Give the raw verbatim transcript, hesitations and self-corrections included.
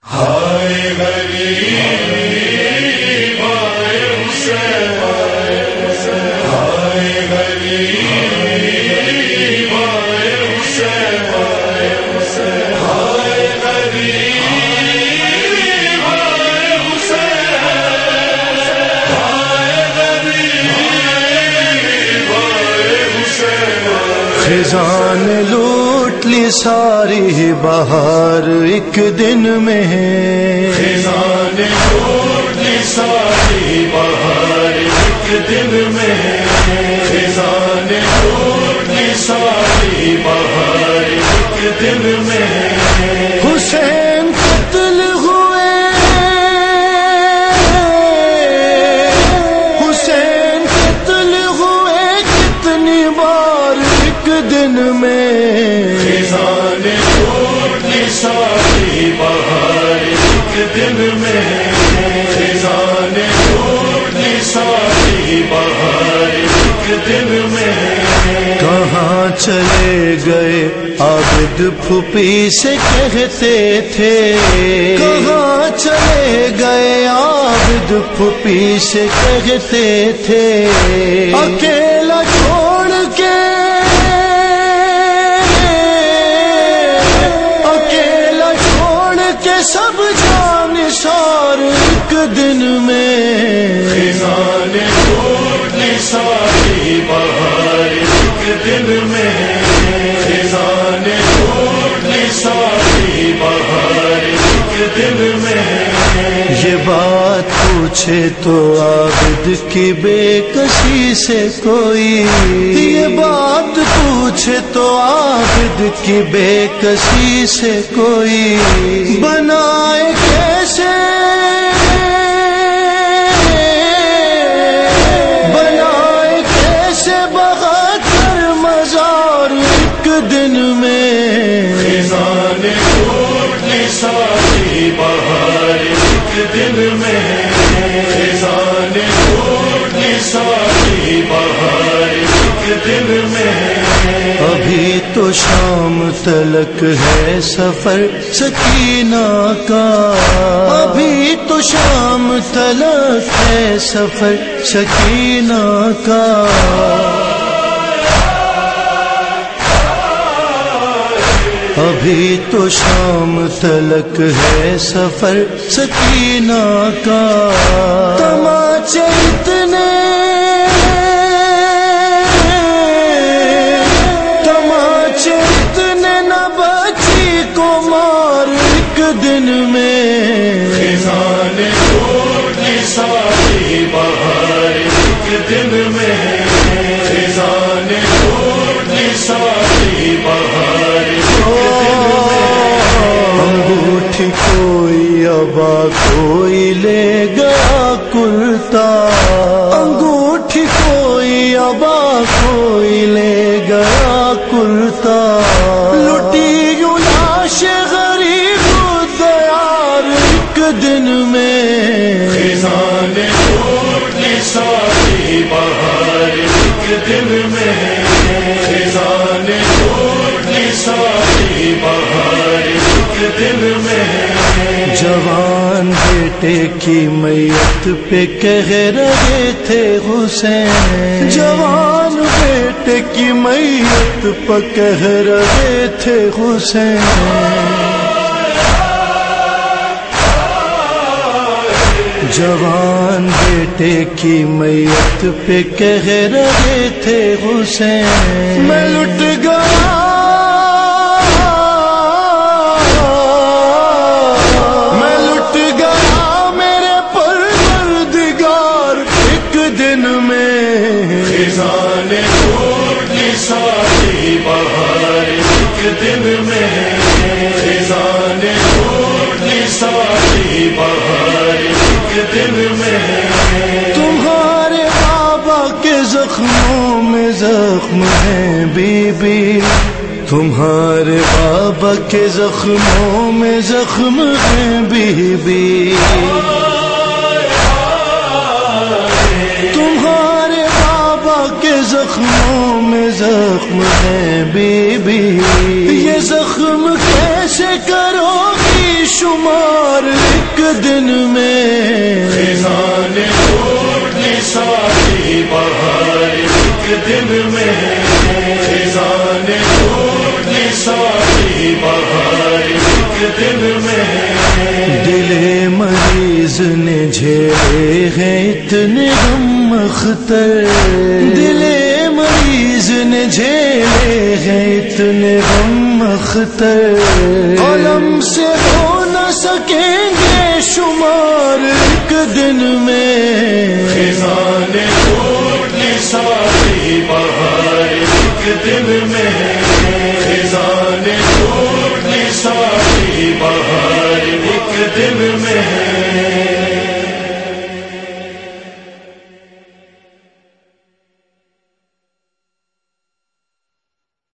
ہائے غریب آئے حسین، ہائے غریب آئے حسین، ہائے غریب آئے حسین، ہائے غریب آئے حسین۔ خزاں نے لوٹ لی ساری بہار ایک دن میں ہے، خزاں نے لوٹ لی ساری بہار ایک دن میں ہے، خزاں نے لوٹ لی ساری بہار ایک دن میں ہے۔ حسین قتل ہوئے، حسین قتل ہوئے کتنی بار ایک دن میں، خزاں نے لوٹ لی ساری بہار ایک دن میں ہے، خزاں نے لوٹ لی ساری بہار ایک دن میں ہے۔ کہاں چلے گئے عابد پھوپھی سے کہتے تھے، کہاں چلے گئے عابد پھوپھی سے کہتے تھے، اکیلا چھوڑ کے اکیلا چھوڑ کے سب جان نثار ایک دن میں، خزاں نے لوٹ لی ساری بہار ایک دن میں ہے، خزاں نے لوٹ لی ساری بہار ایک دن میں ہے۔ یہ بات پوچھے تو عابد کی بے کسی سے کوئی، یہ بات پوچھے تو عابد کی بے کسی سے کوئی، بنائے کیسے بنائے کیسے بہتر مزار ایک دن میں، خزاں نے لوٹ لی ساری بہار ایک دن میں ہے، خزاں نے لوٹ لی ساری بہار ایک دن میں ہے۔ ابھی تو شام تلک ہے سفر سکینہ کا، ابھی تو شام تلک ہے سفر سکینہ کا، ابھی تو شام تلک ہے سفر سکینہ کا، تماچے اتنے تماچے اتنے نہ بچی کو مار ایک دن میں، خزاں نے لوٹ لی ساری بہار ایک دن میں ہے، خزاں نے لوٹ لی ساری بہار ایک دن میں ہے۔ انگوٹھی کوئی ابا کوئی لے گیا کرتا، انگوٹھی کوئی ابا کوئی لے گیا کرتا، لٹی یوں لاش غریب دیار ایک دن میں، خزاں نے لوٹ لی ساری بہار ایک دن میں ہے، خزاں نے لوٹ لی ساری بہار ایک دن میں ہے۔ جوان بیٹے کی میت پہ کہہ رہے تھے حسین، جوان بیٹے کی میت پہ کہہ رہے تھے حسین، جوان بیٹے کی میت پہ کہہ رہے تھے حسین، میں لٹ گیا میں لٹ گیا میرے پروردگار ایک دن میں، خزاں نے لوٹ لی ساری بہار ایک دن میں ہے، خزاں نے لوٹ لی ساری بہار ایک دن میں ہے۔ تمہارے بابا کے زخموں میں زخم ہیں بی بی، تمہارے بابا کے زخموں میں زخم ہیں بی بی، تمہارے بابا کے زخموں میں زخم ہیں بی بی، یہ زخم کیسے کرو گی شمار ایک دن میں خزان ٹوٹ نثاری بہار ایک دن میں خزان ٹوٹ نثاری بہار ایک دن میں دل مریض نے جھیلے ہیں اتنے غم اختر دل مریض نے جھیلے ہیں اتنے غم اختر قلم سے ہو نہ سکیں گے شمار ایک دن میں خزان ٹوٹ نثاری بہار ایک دن میں